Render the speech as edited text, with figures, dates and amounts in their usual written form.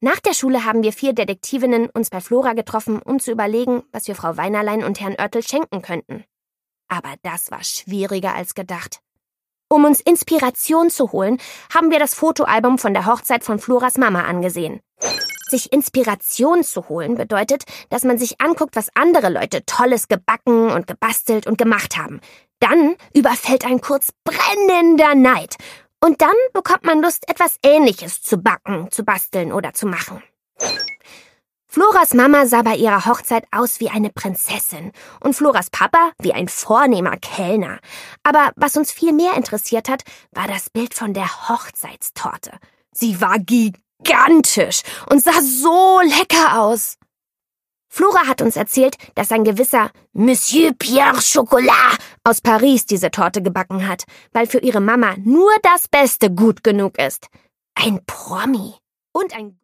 Nach der Schule haben wir 4 Detektivinnen uns bei Flora getroffen, um zu überlegen, was wir Frau Weinerlein und Herrn Oertel schenken könnten. Aber das war schwieriger als gedacht. Um uns Inspiration zu holen, haben wir das Fotoalbum von der Hochzeit von Floras Mama angesehen. Sich Inspiration zu holen bedeutet, dass man sich anguckt, was andere Leute Tolles gebacken und gebastelt und gemacht haben. Dann überfällt einen kurz brennender Neid. Und dann bekommt man Lust, etwas Ähnliches zu backen, zu basteln oder zu machen. Floras Mama sah bei ihrer Hochzeit aus wie eine Prinzessin und Floras Papa wie ein vornehmer Kellner. Aber was uns viel mehr interessiert hat, war das Bild von der Hochzeitstorte. Sie war gigantisch und sah so lecker aus. Flora hat uns erzählt, dass ein gewisser Monsieur Pierre Chocolat aus Paris diese Torte gebacken hat, weil für ihre Mama nur das Beste gut genug ist. Ein Promi und ein